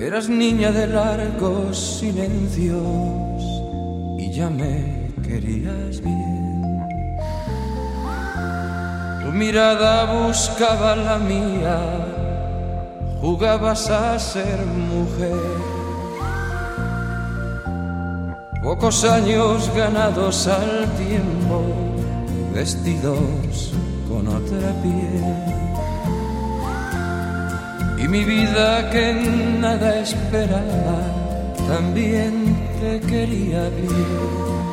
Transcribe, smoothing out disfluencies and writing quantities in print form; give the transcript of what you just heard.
Eras niña de largos silencios y ya me querías bien. Tu mirada buscaba la mía, jugabas a ser mujer. Pocos años ganados al tiempo, vestidos con otra piel. Y mi vida que nada esperaba, también te quería bien.